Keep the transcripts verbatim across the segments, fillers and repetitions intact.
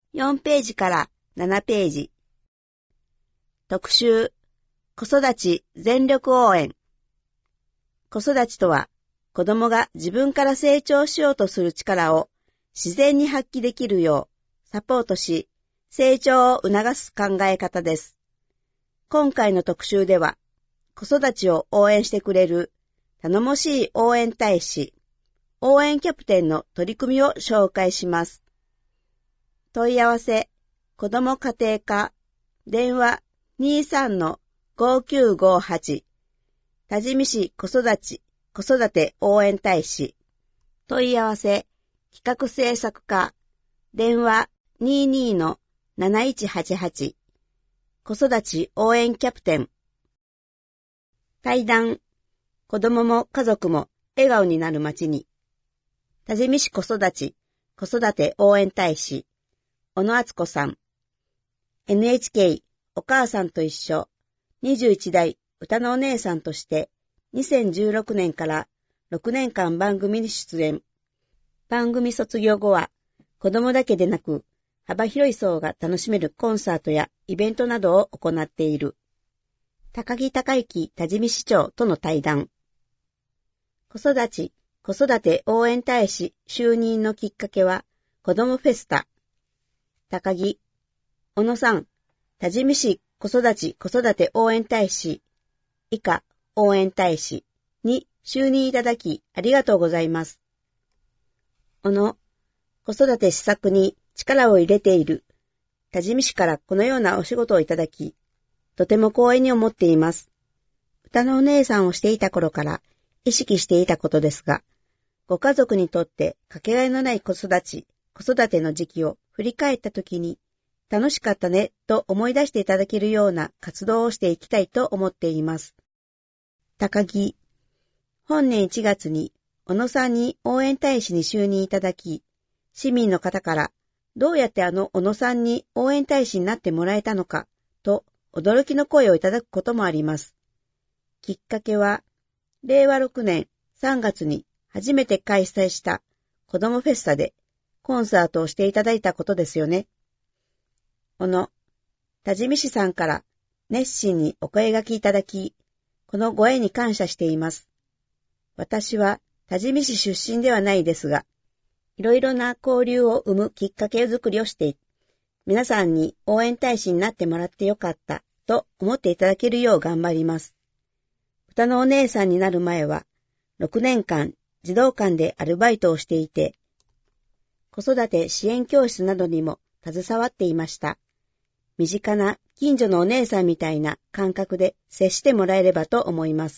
よんページからななページ。特集、子育ち全力応援。子育ちとは、子供が自分から成長しようとする力を自然に発揮できるようサポートし、成長を促す考え方です。今回の特集では、子育ちを応援してくれる頼もしい応援大使、応援キャプテンの取り組みを紹介します。問い合わせ、子ども家庭課、電話 にじゅうさんのごきゅうごはち、多治見市子育ち、子育て応援大使、問い合わせ、企画制作課、電話 にじゅうにのなないちはちはち、子育ち応援キャプテン。対談、子どもも家族も笑顔になる街に。多治見市子育ち、子育て応援大使、小野敦子さん。エヌエイチケー お母さんと一緒、にじゅういちだい歌のお姉さんとして、にせんじゅうろくねんからろくねんかん番組に出演。番組卒業後は、子供だけでなく、幅広い層が楽しめるコンサートやイベントなどを行っている。高木孝之多治見市長との対談。子育ち、子育て応援大使就任のきっかけは、子どもフェスタ。高木、小野さん、多治見市子育ち子育て応援大使、以下応援大使に就任いただきありがとうございます。小野、子育て施策に力を入れている多治見市からこのようなお仕事をいただき、とても光栄に思っています。歌のお姉さんをしていた頃から意識していたことですが、ご家族にとってかけがえのない子育ち、子育ての時期を振り返ったときに、楽しかったねと思い出していただけるような活動をしていきたいと思っています。高木、本年いちがつに小野さんに応援大使に就任いただき、市民の方からどうやってあの小野さんに応援大使になってもらえたのかと驚きの声をいただくこともあります。きっかけは、れいわろくねんさんがつに初めて開催した子どもフェスタでコンサートをしていただいたことですよね。小野、多治見市さんから熱心にお声掛けいただき、このご縁に感謝しています。私は多治見市出身ではないですが、いろいろな交流を生むきっかけ作りをして、皆さんに応援大使になってもらってよかったと思っていただけるよう頑張ります。歌のお姉さんになる前は、ろくねんかん児童館でアルバイトをしていて、子育て支援教室などにも携わっていました。身近な近所のお姉さんみたいな感覚で接してもらえればと思います。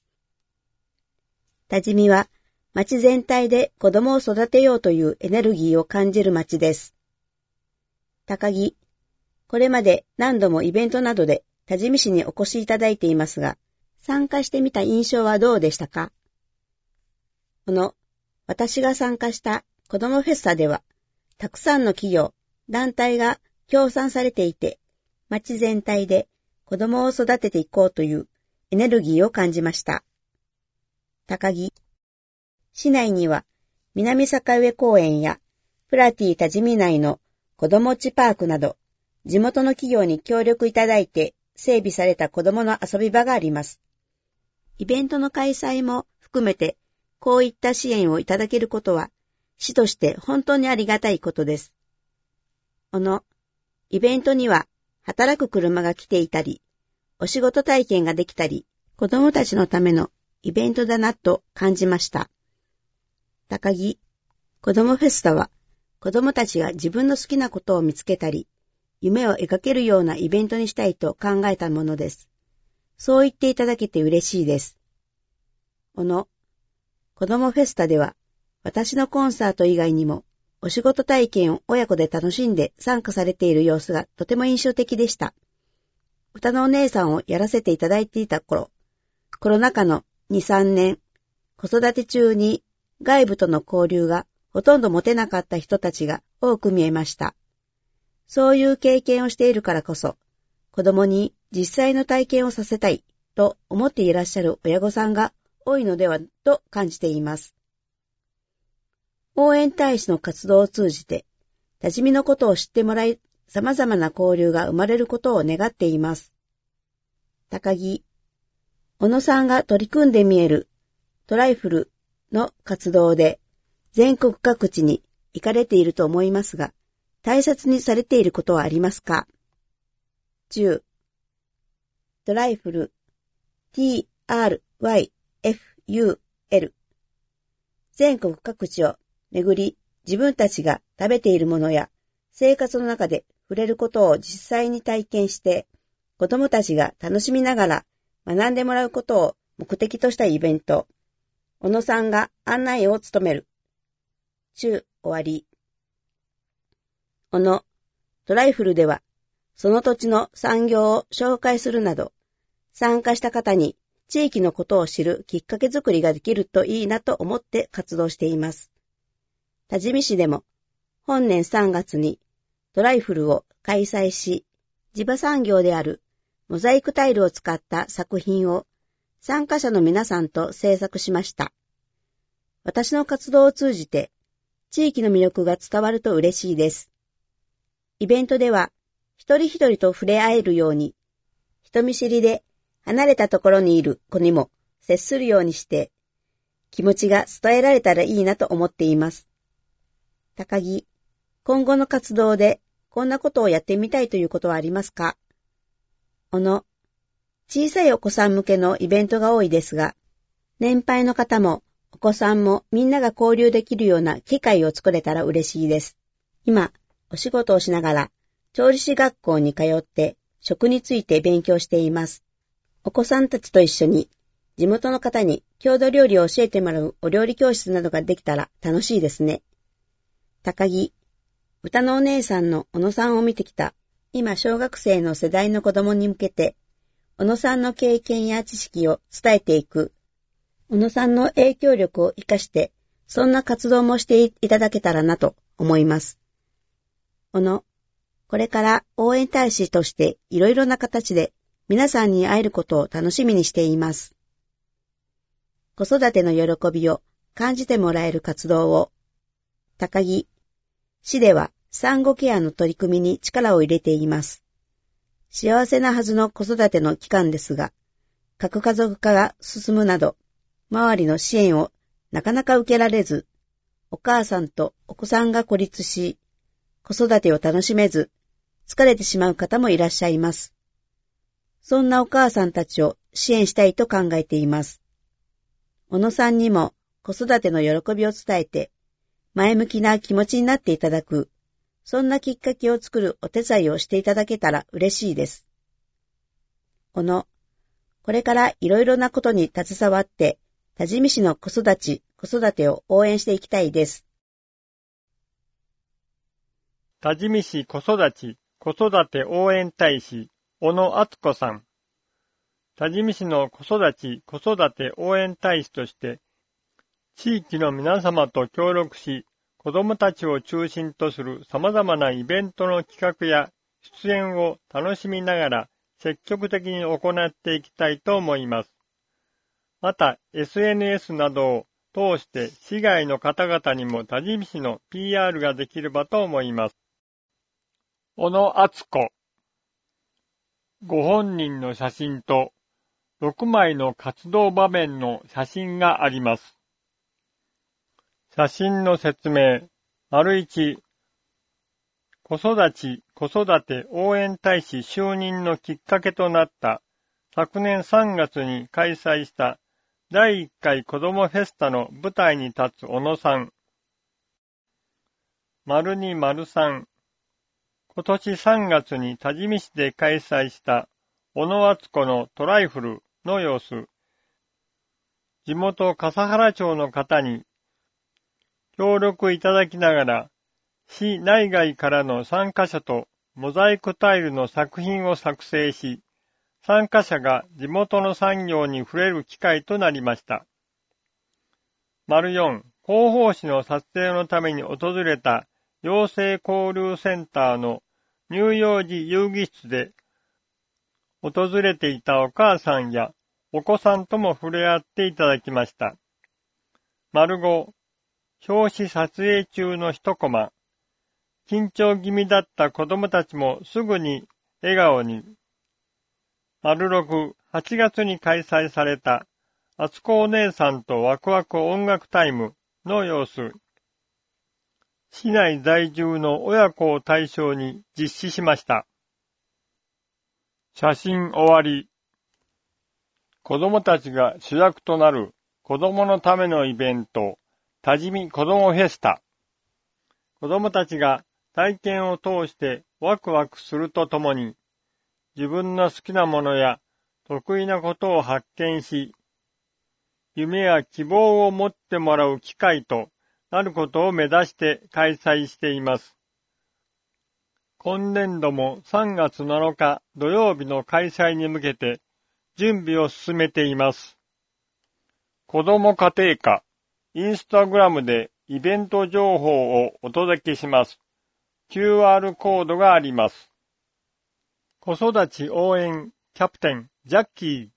多治見は町全体で子供を育てようというエネルギーを感じる町です。高木、これまで何度もイベントなどで多治見市にお越しいただいていますが、参加してみた印象はどうでしたか？この私が参加した子どもフェスタでは、たくさんの企業、団体が協賛されていて、町全体で子どもを育てていこうというエネルギーを感じました。高木、市内には南坂上公園やプラティ多治見内の子ども地パークなど、地元の企業に協力いただいて整備された子どもの遊び場があります。イベントの開催も含めて、こういった支援をいただけることは、市として本当にありがたいことです。このイベントには働く車が来ていたり、お仕事体験ができたり、子どもたちのためのイベントだなと感じました。高木、子どもフェスタは子どもたちが自分の好きなことを見つけたり、夢を描けるようなイベントにしたいと考えたものです。そう言っていただけて嬉しいです。この子どもフェスタでは、私のコンサート以外にも、お仕事体験を親子で楽しんで参加されている様子がとても印象的でした。歌のお姉さんをやらせていただいていた頃、コロナ禍のに、さんねん、子育て中に外部との交流がほとんど持てなかった人たちが多く見えました。そういう経験をしているからこそ、子供に実際の体験をさせたいと思っていらっしゃる親御さんが多いのではと感じています。応援大使の活動を通じて、 多治見のことを知ってもらい、様々な交流が生まれることを願っています。高木、小野さんが取り組んで見えるトライフルの活動で全国各地に行かれていると思いますが、大切にされていることはありますか？じゅう、トライフル ティーアールワイエフユーエル 全国各地を巡り、自分たちが食べているものや生活の中で触れることを実際に体験して、子供たちが楽しみながら学んでもらうことを目的としたイベント。小野さんが案内を務める。中終わり。小野、トライフルでは、その土地の産業を紹介するなど、参加した方に地域のことを知るきっかけづくりができるといいなと思って活動しています。多治見市でも、本年さんがつにトライフルを開催し、地場産業であるモザイクタイルを使った作品を参加者の皆さんと制作しました。私の活動を通じて地域の魅力が伝わると嬉しいです。イベントでは一人一人と触れ合えるように、人見知りで離れたところにいる子にも接するようにして気持ちが伝えられたらいいなと思っています。高木、今後の活動でこんなことをやってみたいということはありますか？小野、小さいお子さん向けのイベントが多いですが、年配の方もお子さんもみんなが交流できるような機会を作れたら嬉しいです。今、お仕事をしながら調理師学校に通って食について勉強しています。お子さんたちと一緒に地元の方に郷土料理を教えてもらうお料理教室などができたら楽しいですね。高木、歌のお姉さんの小野さんを見てきた今小学生の世代の子供に向けて小野さんの経験や知識を伝えていく。小野さんの影響力を生かしてそんな活動もしていただけたらなと思います。小野、これから応援大使としていろいろな形で皆さんに会えることを楽しみにしています。子育ての喜びを感じてもらえる活動を。高木、市では産後ケアの取り組みに力を入れています。幸せなはずの子育ての期間ですが、核家族化が進むなど、周りの支援をなかなか受けられず、お母さんとお子さんが孤立し、子育てを楽しめず、疲れてしまう方もいらっしゃいます。そんなお母さんたちを支援したいと考えています。小野さんにも子育ての喜びを伝えて、前向きな気持ちになっていただく、そんなきっかけを作るお手伝いをしていただけたら嬉しいです。小野、これからいろいろなことに携わって、多治見市の子育ち、子育てを応援していきたいです。 多治見市子育ち、子育て応援大使、小野敦子さん。多治見市の子育ち、子育て応援大使として、地域の皆様と協力し、子どもたちを中心とする様々なイベントの企画や出演を楽しみながら積極的に行っていきたいと思います。また、エスエヌエス などを通して市外の方々にも多治見市の ピーアール ができればと思います。小野敦子。ご本人の写真とろくまいの活動場面の写真があります。写真の説明。丸一、子育ち、子育て応援大使就任のきっかけとなった昨年さんがつに開催しただいいっかい子どもフェスタの舞台に立つ小野さん。丸二、丸三、今年さんがつに多治見市で開催した小野敦子のトライフルの様子。地元笠原町の方に協力いただきながら、市内外からの参加者とモザイクタイルの作品を作成し、参加者が地元の産業に触れる機会となりました。丸四、広報誌の撮影のために訪れた養成交流センターの乳幼児遊戯室で、訪れていたお母さんやお子さんとも触れ合っていただきました。丸五、表紙撮影中の一コマ。 緊張気味だった子供たちもすぐに笑顔に。丸六、はちがつに開催された、あつこお姉さんとワクワク音楽タイムの様子。市内在住の親子を対象に実施しました。写真終わり。子供たちが主役となる子供のためのイベント、多治見子供フェスタ。子供たちが体験を通してワクワクするとともに、自分の好きなものや得意なことを発見し、夢や希望を持ってもらう機会となることを目指して開催しています。今年度もさんがつなのか土曜日の開催に向けて準備を進めています。子ども家庭科、インスタグラムでイベント情報をお届けします。キューアール コードがあります。子育ち応援キャプテンジャッキー。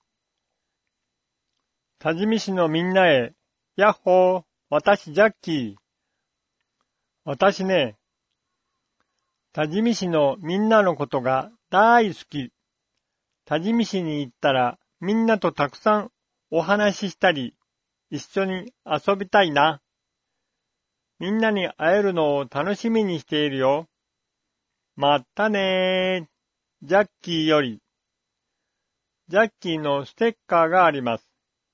多治見市のみんなへ、やっほー、私ジャッキー。私ね、多治見市のみんなのことが大好き。多治見市に行ったらみんなとたくさんお話ししたり、一緒に遊びたいな。みんなに会えるのを楽しみにしているよ。まったねー。ジャッキーより。ジャッキーのステッカーがあります。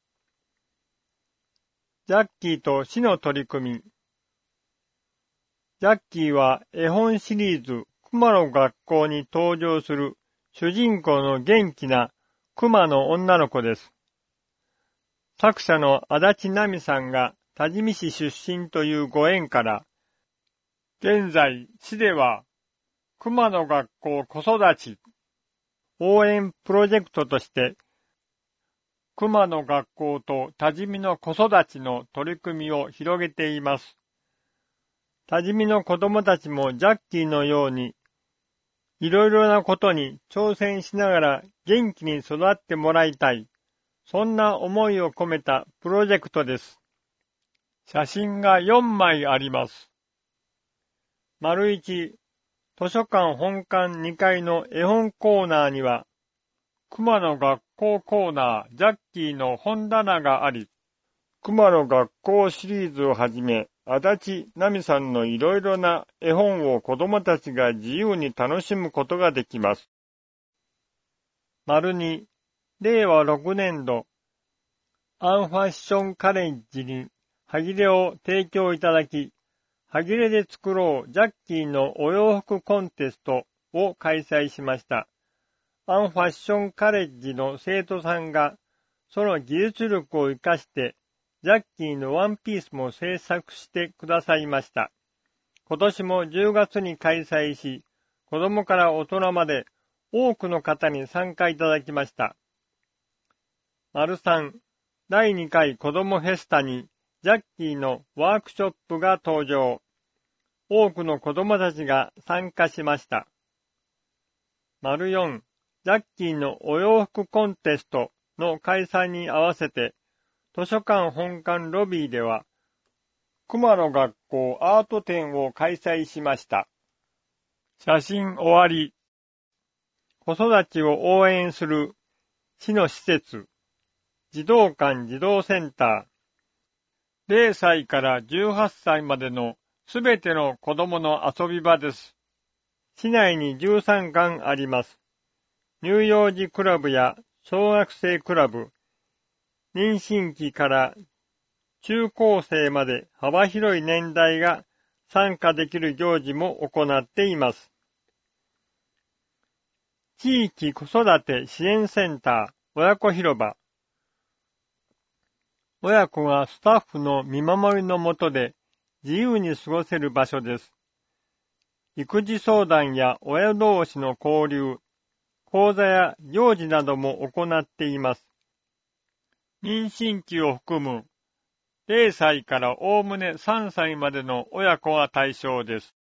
ジャッキーと市の取り組み。ジャッキーは絵本シリーズ熊の学校に登場する主人公の元気な熊の女の子です。作者の足立奈美さんが多治見市出身というご縁から、現在市では熊の学校子育ち応援プロジェクトとして熊の学校と多治見の子育ちの取り組みを広げています。多治見の子供たちもジャッキーのようにいろいろなことに挑戦しながら元気に育ってもらいたい。そんな思いを込めたプロジェクトです。写真がよんまいあります。丸一、図書館本館にかいの絵本コーナーには、熊の学校コーナージャッキーの本棚があり、熊の学校シリーズをはじめ、足立奈美さんのいろいろな絵本を子供たちが自由に楽しむことができます。丸に、れいわろくねんど、アンファッションカレッジにはぎれを提供いただき、はぎれで作ろうジャッキーのお洋服コンテストを開催しました。アンファッションカレッジの生徒さんが、その技術力を活かして、ジャッキーのワンピースも制作してくださいました。今年もじゅうがつに開催し、子供から大人まで多くの方に参加いただきました。丸さん、だいにかい子供フェスタにジャッキーのワークショップが登場。多くの子供たちが参加しました。丸よん、ジャッキーのお洋服コンテストの開催に合わせて、図書館本館ロビーでは、熊の学校アート展を開催しました。写真終わり。子育ちを応援する市の施設、児童館児童センター、れいさいからじゅうはっさいまでのすべての子供の遊び場です。市内にじゅうさんかんあります。乳幼児クラブや小学生クラブ、妊娠期から中高生まで幅広い年代が参加できる行事も行っています。地域子育て支援センター親子広場。親子がスタッフの見守りのもとで自由に過ごせる場所です。育児相談や親同士の交流、講座や行事なども行っています。妊娠期を含むれいさいからおおむねさんさいまでの親子が対象です。